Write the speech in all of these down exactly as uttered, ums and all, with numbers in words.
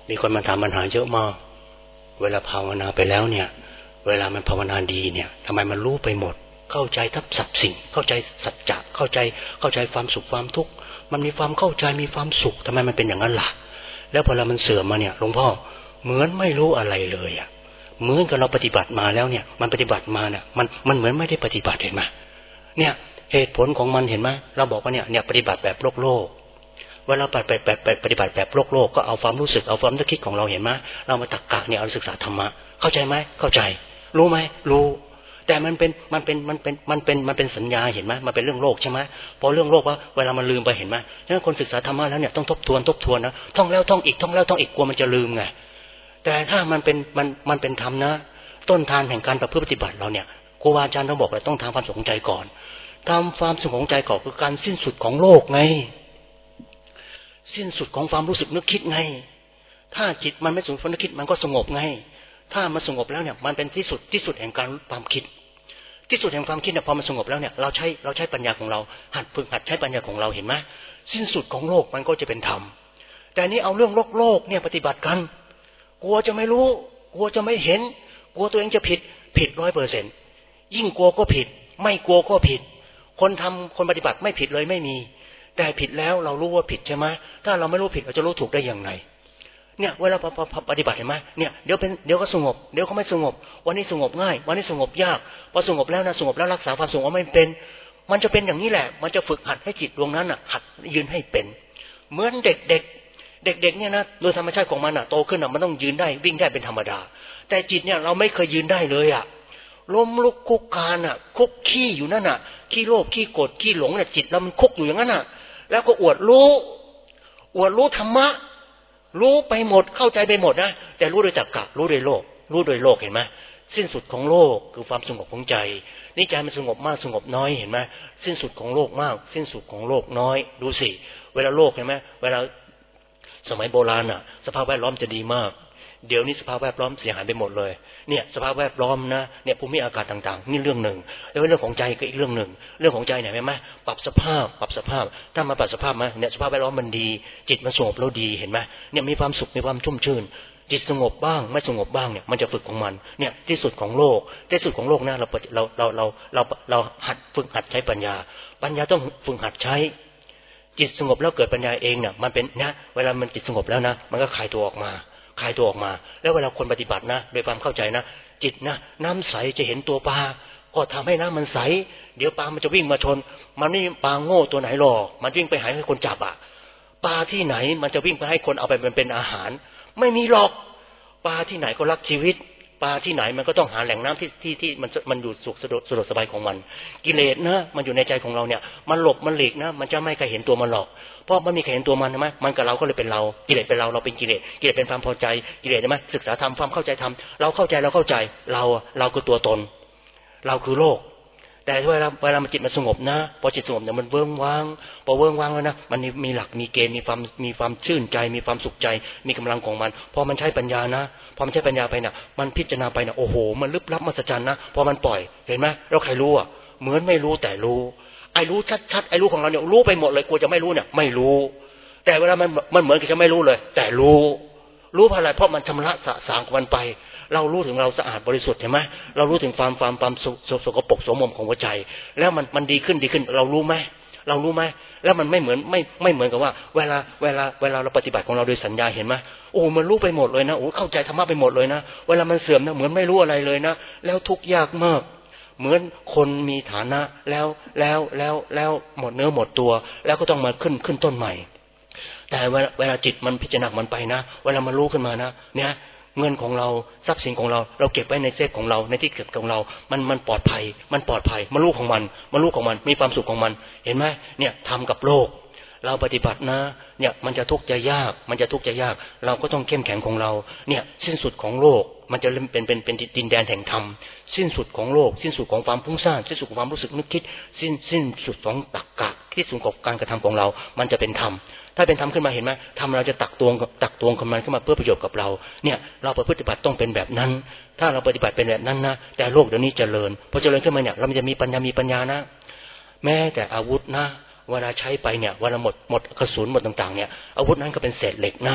มีคนมาถามปัญหาเยอะมากเวลาภาวนาไปแล้วเนี่ยเวลามันภาวนาดีเนี่ยทำไมมันรู้ไปหมดเข้าใจทับสับสิ่งเข้าใจสัจจะเข้าใจเข้าใจความสุขความทุกข์มันมีความเข้าใจมีความสุขทำไมมันเป็นอย่างนั้นล่ะแล้วพอเรามันเสื่อมมาเนี่ยหลวงพ่อเหมือนไม่รู้อะไรเลยอ่ะเหมือนกับเราปฏิบัติมาแล้วเนี่ยมันปฏิบัติมาเนี่ยมันมันเหมือนไม่ได้ปฏิบัติเห็นไหมเนี่ยเหตุผลของมันเห็นไหมเราบอกว่าเนี่ยเนี่ยปฏิบัติแบบโลกโลกเวลาปฏิบัติแบบปฏิบัติแบบโลกโลกก็เอาความรู้สึกเอาความนึกคิดของเราเห็นไหมเรามาตรรกะเนี่ยเอาศึกษาธรรมะเข้าใจไหมเข้าใจรู้ไหมรู้แต่มันเป็นมันเป็นมันเป็นมันเป็นมันเป็นสัญญาเห็นไหมมันเป็นเรื่องโลกใช่ไหมพอเรื่องโลกว่าเวลามันลืมไปเห็นไหมฉะนั้นคนศึกษาธรรมะแล้วเนี่ยต้องทบทวนทบทวนนะท่องแล้วท่องอีกท่องแล้วท่องอีกกลัวมันจะลืมไงแต่ถ้ามันเป็นมันมันเป็นธรรมนะต้นทานแห่งการประพฤติปฏิบัติเราเนี่ยครูบาอาจารย์ต้องบอกเลยต้องทำความสงใจก่อนทำความสงบใจก่อนคือการสิ้นสุดของโลกไงสิ้นสุดของความรู้สึกนึกคิดไงถ้าจิตมันไม่สงบนึกคิดมันก็สงบไงถ้ามันสงบแล้วเนี่ยมันเป็นที่สุดที่สุดแห่งการความคิดที่สุดแห่งความคิดเนี่ยพอมันสงบแล้วเนี่ยเราใช้เราใช้ปัญญาของเราหัดฝึกหัดใช้ปัญญาของเราเห็นไหมสิ้นสุดของโลกมันก็จะเป็นธรรมแต่นี้เอาเรื่องโลกโลกเนี่ยปฏิบัติกันกลัวจะไม่รู้กลัวจะไม่เห็นกลัวตัวเองจะผิดผิดร้อยเปอร์เซ็นต์ยิ่งกลัวก็ผิดไม่กลัวก็ผิดคนทำคนปฏิบัติไม่ผิดเลยไม่มีแต่ผิดแล้วเรารู้ว่าผิดใช่ไหมถ้าเราไม่รู้ผิดเราจะรู้ถูกได้อย่างไรเนี่ยเวลาปฏิบัติเห็นไหมเนี่ยเดี๋ยวเป็นเดี๋ยวก็สงบเดี๋ยวก็ไม่สงบวันนี้สงบง่ายวันนี้สงบยากพอสงบแล้วนะสงบแล้วรักษาความสงบไม่เป็นมันจะเป็นอย่างนี้แหละมันจะฝึกหัดให้จิตดวงนั้นอ่ะหัดยืนให้เป็นเหมือนเด็กเด็กเด็กเด็กเนี่ยนะโดยธรรมชาติของมันอ่ะโตขึ้นอ่ะมันต้องยืนได้วิ่งได้เป็นธรรมดาแต่จิตเนี่ยเราไม่เคยยืนได้เลยอ่ะล้มลุกคุกคานอ่ะคุกขี้อยู่นั่นอ่ะขี้โลภขี้โกรธขี้หลงเนี่ยจิตเรามันคุกอยู่อย่างนั้นอ่ะแล้วก็อวดรู้อวดรู้ธรรมะรู้ไปหมดเข้าใจไปหมดนะแต่รู้โดยตรรกะรู้โดยโลกรู้โดยโลกเห็นไหมสิ้นสุดของโลกคือความสงบของใจนี่ใจมันสงบมากสงบน้อยเห็นไหมสิ้นสุดของโลกมากสิ้นสุดของโลกน้อยดูสิเวลาโลกเห็นไหมเวลาสมัยโบราณอ่ะสภาพแวดล้อมจะดีมากเดี๋ยวนี้สภาพแวดล้อมเสียหายไปหมดเลยเนี่ยสภาพแวดล้อมนะเนี่ยภูมิอากาศต่างๆนี่เรื่องหนึ่งแล้วเรื่องของใจก็อีกเรื่องหนึ่งเรื่องของใจเนี่ยเห็นไหมปรับสภาพปรับสภาพถ้ามาปรับสภาพมาเนี่ยสภาพแวดล้อมมันดีจิตมันสงบแล้วดีเห็นไหมเนี่ยมีความสุขมีความชุ่มชื่นจิตสงบบ้างไม่สงบบ้างเนี่ยมันจะฝึกของมันเนี่ยที่สุดของโลกที่สุดของโลกนะเราเราเราเราเราเราหัดฝึกหัดใช้ปัญญาปัญญาต้องฝึกหัดใช้จิตสงบแล้วเกิดปัญญาเองเนี่ยมันเป็นนะเวลามันจิตสงบแล้วนะมันก็คลายตัวออกมาคลายตัวออกมาแล้วเวลาคนปฏิบัตินะโดยความเข้าใจนะจิตนะน้ำใสจะเห็นตัวปลาก็ทำให้น้ำมันใสเดี๋ยวปลามันจะวิ่งมาชนมันไม่ปลาโง่ตัวไหนหรอกมันวิ่งไปหาให้คนจับอ่ะปลาที่ไหนมันจะวิ่งไปให้คนเอาไปเป็นเป็นอาหารไม่มีหรอกปลาที่ไหนก็รักชีวิตปลาที่ไหนมันก็ต้องหาแหล่งน้ำที่ที่ที่มันมันอยู่สุขสะดวกสะดวกสบายของมันกิเลสนะมันอยู่ในใจของเราเนี่ยมันหลบมันหลีกนะมันจะไม่เคยเห็นตัวมันหรอกเพราะมันมีใครเห็นตัวมันใช่ไหมมันกับเราก็เลยเป็นเรากิเลสเป็นเราเราเป็นกิเลสกิเลสเป็นความพอใจกิเลสใช่ไหมศึกษาธรรมความเข้าใจธรรมเราเข้าใจเราเข้าใจเราเราคือตัวตนเราคือโลกแต่เวลาเวลามันจิตมันสงบนะพอจิตสงบเนี่ยมันเวิ้งว้างพอเวิ้งว้างแล้วนะมันมีหลักมีเกณฑ์มีความมีความชื่นใจมีความสุขใจมีกำลังของมันพอมันใช้ปัญญานะพอมันใช้ปัญญาไปนะมันพิจารณาไปนะโอ้โหมันลึกลับมหัศจรรย์นะพอมันปล่อยเห็นไหมแล้วใครรู้อ่ะเหมือนไม่รู้แต่รู้ไอ้รู้ชัดๆไอ้รู้ของเราเนี่ยรู้ไปหมดเลยกลัวจะไม่รู้เนี่ยไม่รู้แต่เวลามันมันเหมือนกับจะไม่รู้เลยแต่รู้รู้เพราะอะไรเพราะมันชำระสะสางของมันไปเรารู้ถึงเราสะอาดบริสุทธิ์ใช่ไหมเรารู้ถึงความความความสกปรกโสมมของหัวใจแล้วมันมันดีขึ้นดีขึ้นเรารู้ไหมเรารู้ไหมแล้วมันไม่เหมือนไม่ไม่เหมือนกับว่าเวลาเวลาเวลาเราปฏิบัติของเราโดยสัญญาเห็นไหมโอ้มันรู้ไปหมดเลยนะโอ้เข้าใจธรรมะไปหมดเลยนะเวลามันเสื่อมนะเหมือนไม่รู้อะไรเลยนะแล้วทุกข์ยากมากเหมือนคนมีฐานะแล้วแล้วแล้วแล้วหมดเนื้อหมดตัวแล้วก็ต้องมาขึ้นขึ้นต้นใหม่แต่เวลาเวลาจิตมันพิจารณามันไปนะเวลามันรู้ขึ้นมานะเนี่ยเงินของเราทรัพย์สินของเราเราเก็บไว้ในเซฟของเราในที่เก็บของเรามันมันปลอดภัยมันปลอดภัยมารู้ของมันมารู้ของมันมีความสุขของมันเห็นไหมเนี่ยทำกับโลกเราปฏิบัตินะเนี่ยมันจะทุกข์จะยากมันจะทุกข์จะยากเราก็ต้องเข้มแข็งของเราเนี่ยสิ้นสุดของโลกมันจะเป็นเป็นเป็นดินแดนแห่งธรรมสิ้นสุดของโลกสิ้นสุดของความฟุ้งซ่านสิ้นสุดของความรู้สึกนึกคิดสิ้นสิ้นสุดของตรรกะที่สุดของการกระทำของเรามันจะเป็นธรรมถ้าเป็นธรรมขึ้นมาเห็นไหมธรรมเราจะตักตวงตักตวงของมันขึ้นมาเพื่อประโยชน์กับเราเนี่ยเราปฏิบัติต้องเป็นแบบนั้นถ้าเราปฏิบัติเป็นแบบนั้นนะแต่โลกเดี๋ยวนี้เจริญพอเจริญขึ้นมาเนี่ยเราจะมีปัญญามีปัญญานะแม้แต่อาวุธนะเวลาใช้ไปเนี่ยเวลาหมดหมดกระสุนหมดต่างๆเนี่ยอาวุธนั้นก็เป็นเศษเหล็กนะ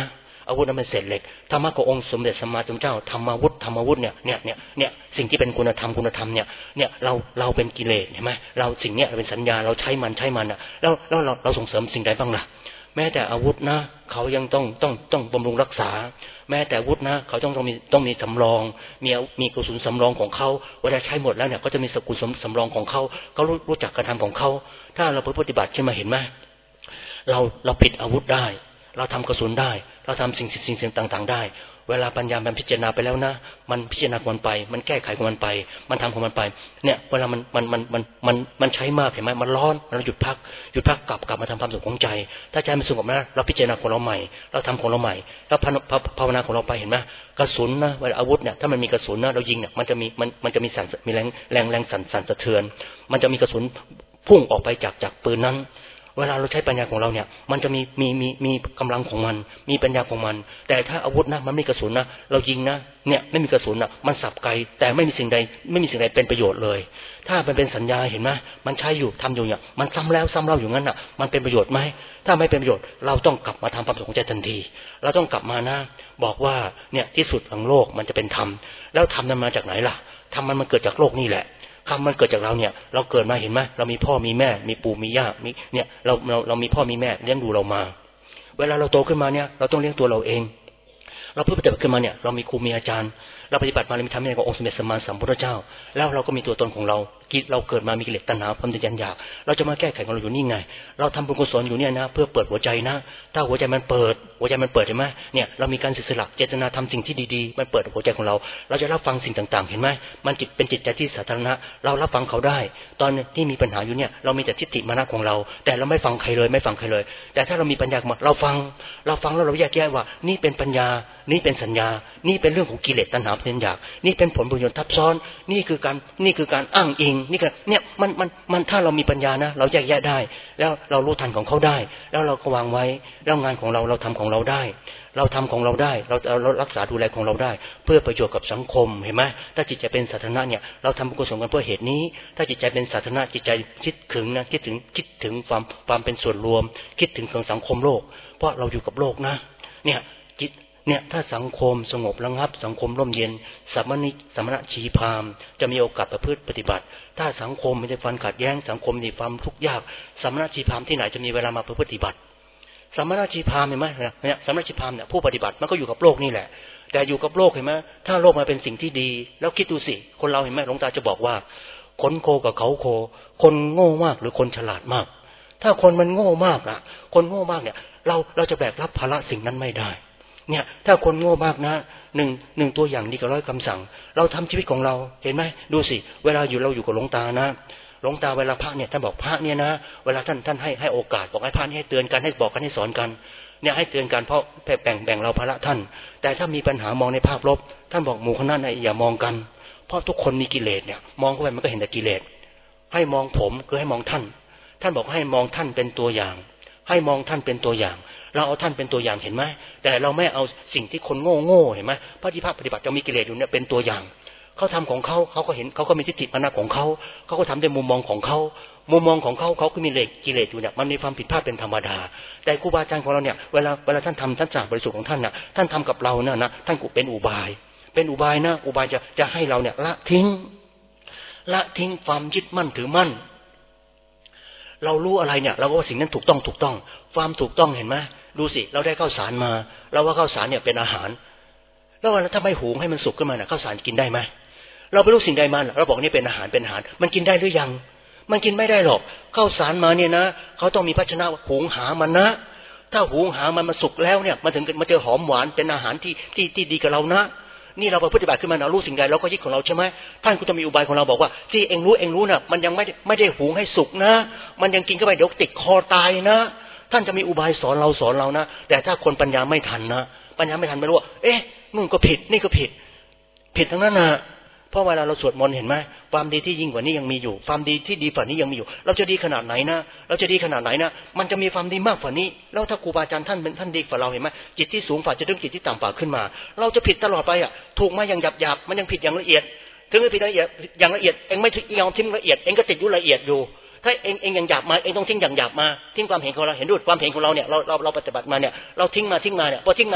อาวุธนั้นเป็นเศษเหล็กธรรมะขององค์สมเด็จสัมมาสัมพุทธเจ้าธรรมาวุธธรรมวุธเนี่ยเนี่ยเนี่ยเนี่ยสิ่งที่เป็นคุณธรรมคุณธรรมเนี่ยเนี่ยเราเราเป็นกิเลสเห็นไหมเราสิ่งเนี้ยเป็นสัญญาเราใช้มันใช้มันอ่ะแล้วแล้วเราเราส่งเสริมสิ่งใดบ้างล่ะแม้แต่อาวุธนะเขายังต้องต้องต้องบำรุงรักษาแม้แต่อาวุธนะเขาต้องต้องมีต้องมีสำรองมีมีกระสุนสำรองของเขาเวลาใช้หมดแล้วเนี่ยก็จะมีสกุลสำรองของเขาเขารู้รู้จักการทำของเขาถ้าเราปฏิบัติขึ้นมาเห็นไหมเราเราปิดอาวุธได้เราทำกระสุนได้เราทำสิ่งสิ่งสิ่งต่างๆได้เวลาปัญญามันพิจารณาไปแล้วนะมันพิจารณาของมันไปมันแก้ไขของมันไปมันทำของมันไปเนี่ยเวลามันมันมันมันมันมันใช้มากเห็นไหมมันร้อนเราหยุดพักหยุดพักกลับกลับมาทำความสงบของใจถ้าใจมันสงบนะเราพิจารณาของเราใหม่เราทำของเราใหม่แล้วภาวนาของเราไปเห็นไหมกระสุนนะเวลาอาวุธเนี่ยถ้ามันมีกระสุนนะเรายิงเนี่ยมันจะมีมันมันจะมีสั่นมีแรงแรงแรงสั่นสั่นสะเทือนมันจะมีกระสุนพุ่งออกไปจากจากปืนนั้นเวลาเราใช้ปัญญาของเราเนี่ยมันจะมีมีมีมีกำลังของมันมีปัญญาของมันแต่ถ้าอาวุธนะมันไม่มีกระสุนนะเรายิงนะเนี่ยไม่มีกระสุนนะมันสับไกลแต่ไม่มีสิ่งใดไม่มีสิ่งใดเป็นประโยชน์เลยถ้ามันเป็นสัญญาเห็นไหมมันใช้อยู่ทำอยู่เนี่ยมันซ้ำแล้วซ้ำเล่าอยู่งั้นอ่ะมันเป็นประโยชน์ไหมถ้าไม่เป็นประโยชน์เราต้องกลับมาทำความสงบใจทันทีเราต้องกลับมานะบอกว่าเนี่ยที่สุดของโลกมันจะเป็นธรรมแล้วธรรมนั้นมาจากไหนล่ะธรรมมันมันเกิดจากโลกนี่แหละคำมันเกิดจากเราเนี่ยเราเกิดมาเห็นไหมเรามีพ่อมีแม่มีปู่มีย่ามีเนี่ยเราเราเรามีพ่อมีแม่เลี้ยงดูเรามาเวลาเราโตขึ้นมาเนี่ยเราต้องเลี้ยงตัวเราเองเราเพื่อปฏิบัติขึ้นมาเนี่ยเรามีครูมีอาจารย์เราปฏิบัติมาเรามีธรรมะขององค์สมเด็จสัมมาสัมพุทธเจ้าแล้วเราก็มีตัวตนของเรากิเราเกิดมามีกิเลสตัณหาความทะยานอยากเราจะมาแก้ไขของเราอยู่นี่ไงเราทำบุญกุศลอยู่เนี่ยนะเพื่อเปิดหัวใจนะถ้าหัวใจมันเปิดหัวใจมันเปิดเห็นไหมเนี่ยเรามีการศึกษาเจตนาทำสิ่งที่ดีๆมันเปิดหัวใจของเราเราจะรับฟังสิ่งต่างๆเห็นไหมมันจิตเป็นจิตใจที่สาธารณะเรารับฟังเขาได้ตอนที่มีปัญหาอยู่เนี่ยเรามีแต่ทิฏฐิมานะของเราแต่เราไม่ฟังใครเลยไม่ฟังใครเลยแต่ถ้าเรามีปัญญาเราฟังเราฟังแล้วเราแยกแยะว่านี่เป็นปัญญานี่เป็นสัญญานี่เป็นเรื่องของกิเลสตัณหาความอยากนี่เป็นผลบุญทับซ้อนนี่คือการนี่คือการอ้างอิงนี่ก็เนี่ยมันมันมันถ้าเรามีปัญญานะเราแยกแยะได้แล้วเรารู้ทันของเขาได้แล้วเราก็วางไว้แล้วงานของเราเราทำของเราได้เราทำของเราได้เราเรารักษาดูแลของเราได้เพื่อประโยชน์กับสังคมเห็นไหมถ้าจิตใจเป็นสาธารณะเนี่ยเราทำบุญกุศลกันเพื่อเหตุนี้ถ้าจิตใจเป็นสาธารณะจิตใจคิดถึงนะคิดถึงคิดถึงความความเป็นส่วนรวมคิดถึงของสังคมโลกเพราะเราอยู่กับโลกนะเนี่ยจิตเนี่ยถ้าสังคมสงบระงับสังคมร่มเย็นสัมมณิสัมมณชีพามจะมีโอกาสประพฤติปฏิบัติถ้าสังคมมีแต่ความขัดแย้งสังคมมีความทุกข์ยากสัมมณชีพามที่ไหนจะมีเวลามาประพฤติปฏิบัติสัมมณชีพามเห็นไหมเนี่ยสัมมณชีพามเนี่ยผู้ปฏิบัติมันก็อยู่กับโลกนี่แหละแต่อยู่กับโลกเห็นไหมถ้าโลกมันเป็นสิ่งที่ดีแล้วคิดดูสิคนเราเห็นไหมหลวงตาจะบอกว่าคนโคกับเขาโคคนโง่มากหรือคนฉลาดมากถ้าคนมันโง่มากนะคนโง่มากเนี่ยเราเราจะแบกรับภาระสิ่งนั้นไม่ได้เนี่ยถ้าคนโง่มากนะหนึ่งหนึ่งตัวอย่างดีกับร้อยคำสั่งเราทำชีวิตของเราเห็นไหมดูสิเวลาอยู่เราอยู่กับหลวงตานะหลวงตาเวลาพระเนี่ยท่านบอกพระเนี่ยนะเวลาท่านท่านให้ให้โอกาสบอกให้พระนี่ให้เตือนกันให้บอกกันให้สอนกันเนี่ยให้เตือนกันเพราะแบ่งแบ่งเราภาระท่านแต่ถ้ามีปัญหามองในภาพลบท่านบอกหมู่คณะเนี่ยอย่ามองกันเพราะทุกคนมีกิเลสเนี่ยมองเข้าไปมันก็เห็นแต่กิเลสให้มองผมคือให้มองท่านท่านบอกให้มองท่านเป็นตัวอย่างให้มองท่านเป็นตัวอย่างเราเอาท่านเป็นตัวอย่างเห็นไหมแต่เราไม่เอาสิ่งที่คนโง่โง่เห็นไหมพระที่พระปฏิบัติจะมีกิเลสอยู่เนี่ยเป็นตัวอย่างเขาทำของเขาเขาก็เห็นเขาก็มีทิฏฐิมานะของเขาเขาก็ทำด้วยมุมมองของเขามุมมองของเขาเขาก็มีกิเลสอยู่เนี่ยมันมีความผิดพลาดเป็นธรรมดาแต่ครูบาอาจารย์ของเราเนี่ยเวลาเวลาท่านทำท่านสร้างบริสุทธิ์ของท่านน่ะท่านทำกับเราเนี่ยนะท่านกูเป็นอุบายเป็นอุบายนะอุบายจะจะให้เราเนี่ยละทิ้งละทิ้งความยึดมั่นถือมั่นเรารู้อะไรเนี่ยเราก็ว่าสิ่งนั้นถูกต้องถูกต้องความถูกต้องเห็นไหมดูสิเราได้ข้าวสารมาเราว่าข้าวสารเนี่ยเป็นอาหารแล้วถ้าไม่หุงให้มันสุกขึ้นมาเนี่ยข้าวสารกินได้ไหมเราไปรู้สิ่งใดมาเราบอกนี่เป็นอาหารเป็นอาหารมันกินได้หรือยังมันกินไม่ได้หรอกข้าวสารมาเนี่ยนะเขาต้องมีภาชนะหุงหามันนะถ้าหุงหามันมาสุกแล้วเนี่ยมันถึงมาเจอหอมหวานเป็นอาหารที่ที่ที่ดีกับเรานะนี่เราไปปฏิบัติขึ้นมาเรารู้สิ่งใดเราก็ยึดของเราใช่ไหมท่านก็จะมีอุบายของเราบอกว่าที่เองรู้เองรู้น่ะมันยังไม่ไม่ได้หุงให้สุกนะมันยังกินเข้าไปเดี๋ยวติดคอตายนะท่านจะมีอุบายสอนเราสอนเรานะแต่ถ้าคนปัญญาไม่ทันนะปัญญาไม่ทันไม่รู้ว่าเอ๊ะนู่นก็ผิดนี่ก็ผิดผิดทั้งนั้นนะเพราะเวลาเราสวดมนต์เห็นไหมความดีที่ยิ่งกว่านี้ยังมีอยู่ความดีที่ดีกว่านี้ยังมีอยู่เราจะดีขนาดไหนนะเราจะดีขนาดไหนนะมันจะมีความดีมากกว่านี้แล้วถ้าครูบาอาจารย์ท่านเป็นท่านดีกว่าเราเห็นไหมจิตที่สูงฝ่าจะดึงจิตที่ต่ำฝ่าขึ้นมาเราจะผิดตลอดไปอ่ะถูกมาอย่างหยาบๆมันยังผิดอย่างละเอียดถึงจะผิดละเอียดอย่างละเอียดเองไม่ยอมทิ้งละเอียดเองก็ติดอยู่ละเอียดอยู่ถ้าเองเองยังหยาบมาเองต้องทิ้งอย่างหยาบมาทิ้งความเห็นของเราเห็นด้วยความเห็นของเราเนี่ยเราเราเราปฏิบัติมาเนี่ยเราทิ้งมาทิ้งมาเนี่ยพอทิ้งมาเนี่ย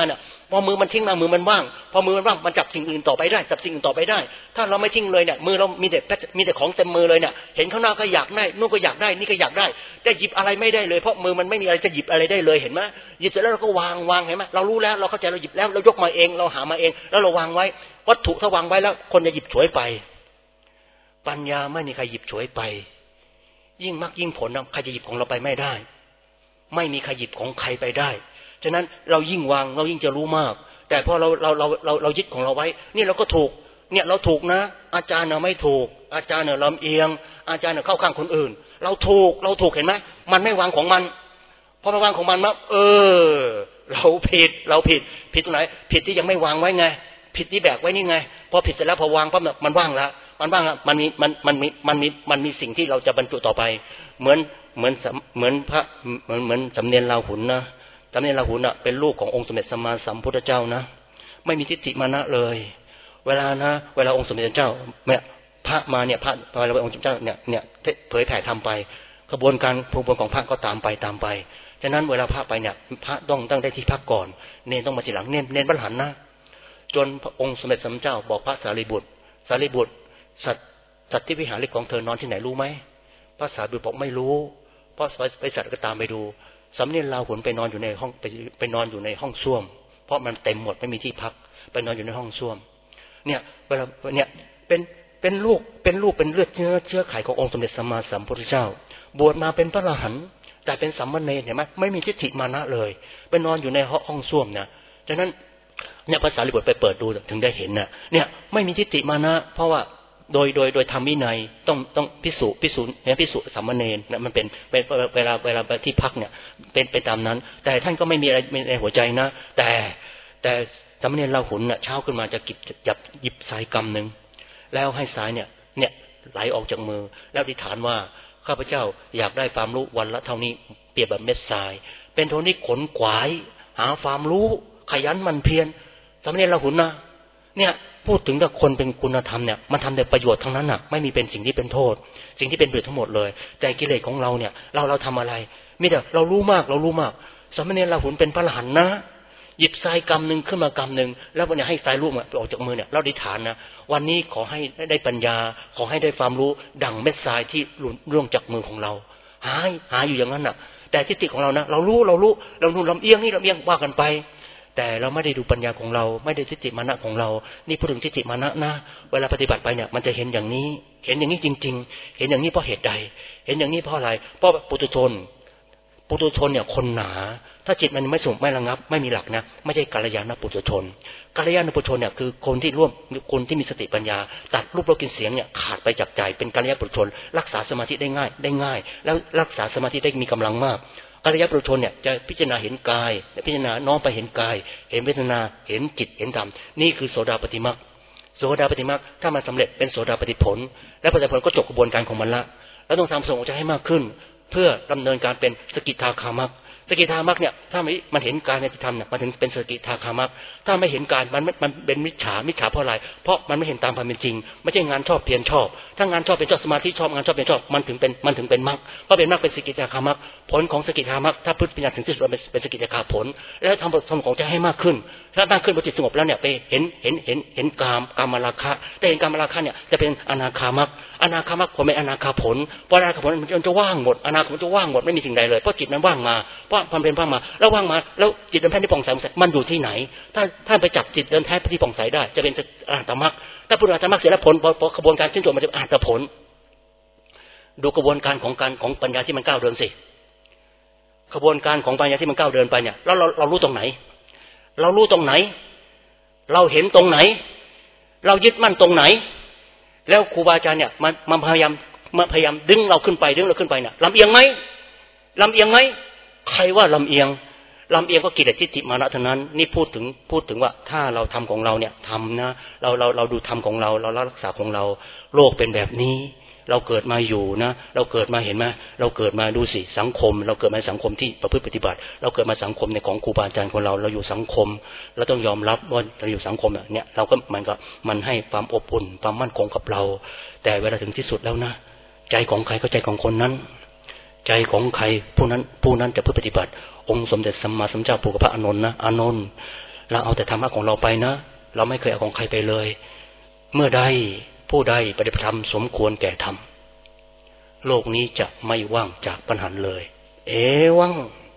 พอมือมันทิ้งมามือมันว่างพอมือมันว่างมันจับสิ่งอื่นต่อไปได้จับสิ่งอื่นต่อไปได้ถ้าเราไม่ทิ้งเลยเนี่ยมือเรามีแต่มีแต่ของเต็มมือเลยเนี่ยเห็นข้างหน้าก็อยากได้นู่นก็อยากได้นี่ก็อยากได้แต่หยิบอะไรไม่ได้เลยเพราะมือมันไม่มีอะไรจะหยิบอะไรได้เลยเห็นไหมหยิบเสร็จแล้วเราก็วางวางเห็นไหมเรารู้แล้วเราเข้าใจเราหยิบแล้วเรายกมาเองเราหามาเองแล้วเราวางไว้วัตถุถ้าวางไว้แล้วคนจะหยิบฉวยไปปัญญาไม่มีใครหยิบฉวยไปยิ่งมากยิ่งผลใครจะหยิบของเราไปไม่ได้ไม่มีใครหยิบของใครไปได้ฉะนั้นเรายิ่งวางเรายิ่งจะรู้มากแต่พอเราเราเราเราเรายึดของเราไว้นี่เราก็ถูกเนี่ยเราถูกนะอาจารย์เนี่ยไม่ถูกอาจารย์เนี่ยลำเอียงอาจารย์เนี่ยเข้าข้างคนอื่นเราถูกเราถูกเห็นไหมมันไม่วางของมันพอมาวางของมันมาเออเราผิดเราผิดผิดตรงไหนผิดที่ยังไม่วางไว้ไงผิดที่แบกไว้นี่ไงพอผิดเสร็จแล้วพอวางปั๊บมันว่างแล้วมันว่างแล้วมันมีมันมันมีมันมีมันมีสิ่งที่เราจะบรรจุต่อไปเหมือนเหมือนเหมือนพระเหมือนเหมือนสำเนียงลาหุนนะสำเนียงลาหุนน่ะเป็นลูกขององค์สมเด็จสัมมาสัมพุทธเจ้านะไม่มีทิฏฐิมานะเลยเวลานะเวลาองค์สมเด็จเจ้าเนี่ยพระมาเนี่ยพระเวลาองค์สมเด็จเจ้าเนี่ยเนี่ยเผยแผ่ทำไปกระบวนการกระบวนของพระก็ตามไปตามไปฉะนั้นเวลาพระไปเนี่ยพระต้องตั้งได้ที่พักก่อนเนรต้องมาทีหลังเนรเนรบรรหันนะจนพระองค์สมเด็จสัมมาสัมพุทธเจ้าบอกพระสารีบุตรสารีบุตรสัตสัตว์ที่วิหาริกของเธอนอนที่ไหนรู้ไหมพระสารีบุตรบอกไม่รู้เพราะไปสัตว์ก็ตามไปดูสำเนียงลาหุนไปนอนอยู่ในห้องไปไปนอนอยู่ในห้องส้วมเพราะมันเต็มหมดไม่มีที่พักไปนอนอยู่ในห้องส้วมเนี่ยเวลาเนี่ยเป็นเป็นลูกเป็นลูกเป็นเลือดเชื้อเชื้อไขขององค์สมเด็จสัมมาสัมพุทธเจ้าบวชมาเป็นพระอรหันต์แต่เป็นสามเณรเห็นไหมไม่มีทิฏฐิมานะเลยไปนอนอยู่ในห้องส้วมนะฉะนั้นเนี่ยภาษาลิบุตรไปเปิดดูถึงได้เห็นนะเนี่ยไม่มีทิฏฐิมานะเพราะว่าโดยโดยโดยธรรมวินัยต้องต้องพิสูจน์พิสูจน์เนี่ยพิสูจน์สามเณรนะมันเป็นเป็นเวลาเวลาที่พักเนี่ยเป็นไปตามนั้นแต่ท่านก็ไม่มีอะไรในหัวใจนะแต่แต่สามเณรลาหุนน่ะเช้าขึ้นมาจะกิบจับหยิบสายกำหนึ่งแล้วให้สายเนี่ยเนี่ยไหลออกจากมือแล้วอธิษฐานว่าข้าพเจ้าอยากได้ความรู้วันละเท่านี้เปรียบแบบเม็ดทรายเป็นโทนี้ขนขวายหาความรู้ขยันหมั่นเพียรสามเณรลาหุนนะเนี่ยพูดถึงแต่คนเป็นคุณธรรมเนี่ยมันทำแต่ประโยชน์ทั้งนั้นน่ะไม่มีเป็นสิ่งที่เป็นโทษสิ่งที่เป็นประโยชน์ทั้งหมดเลยแต่กิเลสของเราเนี่ยเราเราทำอะไรมีแต่เรารู้มากเรารู้มากสามเณรลาหุนเป็นพระอรหันต์นะหยิบทรายกำหนึ่งขึ้นมากำหนึ่งแล้ววันนี้ให้ทรายลูกออกจากมือเนี่ยเราอธิษฐานนะวันนี้ขอให้ได้ปัญญาขอให้ได้ความรู้ดั่งเม็ดทรายที่หลุดร่วงจากมือของเราหาหาอยู่อย่างนั้นน่ะแต่ทิฏฐิของเรานะเรารู้เรารู้เราดูลำเอียงนี่ลำเอียงว่ากันไปแต่เราไม่ได้ดูปัญญาของเราไม่ได้ทิฏฐิมานะของเรานี่พูดถึงทิฏฐิมานะนะเวลาปฏิบัติไปเนี่ยมันจะเห็นอย่างนี้เห็นอย่างนี้จริงๆเห็นอย่างนี้เพราะเหตุใดเห็นอย่างนี้เพราะอะไรเพราะปุถุชนปุถุชนเนี่ยคนหนาถ้าจิตมันไม่สงบไม่ระงับไม่มีหลักนะไม่ใช่กัลยาณปุถุชนกัลยาณปุถุชนเนี่ยคือคนที่ร่วมคนที่มีสติปัญญาตัดรูปรสกลิ่นเสียงเนี่ยขาดไปจากใจเป็นกัลยาณปุถุชนรักษาสมาธิได้ง่ายได้ง่ายแล้วรักษาสมาธิได้มีกำลังมากกัลยาณปุถุชนเนี่ยจะพิจารณาเห็นกายพิจารณาน้อมไปเห็นกายเห็นเวทนาเห็นจิตเห็นธรรมนี่คือโสดาปัตติมรรคโสดาปัตติมรรคถ้ามันสำเร็จเป็นโสดาปัตติผลและปัตติผลก็จบกระบวนการของมันละแล้วต้องทำส่งออกจะให้มากขึ้นเพื่อดำเนินการเป็นสกิทาคามรรคสกิทาคามรรคเนี่ยถ้าไม่มันเห็นกายในธรรมเนี่ยมันถึงเป็นสกิทาคามรรคถ้าไม่เห็นกายมันมันเป็นมิจฉามิจฉาเพราะอะไรเพราะมันไม่เห็นตามความเป็นจริงไม่ใช่งานชอบเพียรชอบถ้างานชอบเป็นชอบสมาธิชอบงานชอบเป็นชอบมันถึงเป็นมันถึงเป็นมรรคเพราะเป็นมรรคเป็นสกิทาคามรรคผลของสกิทาคามรรคถ้าพุทธปัญญาถึงที่สุดเป็นเป็นสกิทาคาผลแล้วทำบทสมของจะให้มากขึ้นถ้ามากขึ้นพอจิตสงบแล้วเนี่ยไปเห็นเห็นเห็นเห็นกามกามราคะได้เห็นกามราคะเนี่ยจะเป็นอนาคามรรคอนาคามรรคผลเป็นอนาคาผลเพราะอนาคาผลมันจะว่างหมดอนาคามันจะว่างหมดไม่มีสิ่งใดเลยเพราะจิตมันว่างมาเพราะความเป็นว่างมาแล้วว่างมาแล้วจิตเดินแท้ที่ผ่องใสมันอยู่ที่ไหนถ้าถ้าไปจับจิตเดินแท้ที่ผ่องใสได้จะเป็นอรหัตมรรคถ้าพุทธอรหัตมรรคเสร็จแล้วผลพอกระบวนการสิ้นสุดมันจะอรหัตผลดูกระบวนการของการของปัญญาที่มันก้าวเดินสิกระบวนการของปัญญาที่มันก้าวเดินไปเนี่ยแล้วเราเรารู้ตรงไหนเรารู้ตรงไหนเราเห็นตรงไหนเรายึดมั่นตรงไหนแล้วครูบาอาจารย์เนี่ยมันมันพยายามมาพยายามดึงเราขึ้นไปดึงเราขึ้นไปเนี่ยลำเอียงไหมลำเอียงไหมใครว่าลำเอียงลำเอียงก็กิเลสทิฏฐิมานะเท่านั้นนี่พูดถึงพูดถึงว่าถ้าเราทำของเราเนี่ยทำนะเราเราเราดูทำของเราเรารักษาของเราโลกเป็นแบบนี้เราเกิดมาอยู่นะเราเกิดมาเห็นไหมเราเกิดมาดูสิสังคมเราเกิดมาสังคมที่ประพฤติปฏิบัติเราเกิดมาสังคมในของครูบาอาจารย์ของเราเราอยู่สังคมเราต้องยอมรับว่าเราอยู่สังคมเนี่ยเราก็มันก็มันให้ความอบอุ่นความมั่นคงกับเราแต่เวลาถึงที่สุดแล้วนะใจของใครก็ใจของคนนั้นใจของใครผู้นั้นผู้นั้นจะเพื่อปฏิบัติองค์สมเด็จสัมมาสัมพุทธเจ้าพูดกับพระอานนท์นะอานนท์เราเอาแต่ธรรมะของเราไปนะเราไม่เคยเอาของใครไปเลยเมื่อใดผู้ใดปฏิบัติธรรมสมควรแก่ธรรมโลกนี้จะไม่ว่างจากปัญหาเลยเอวัง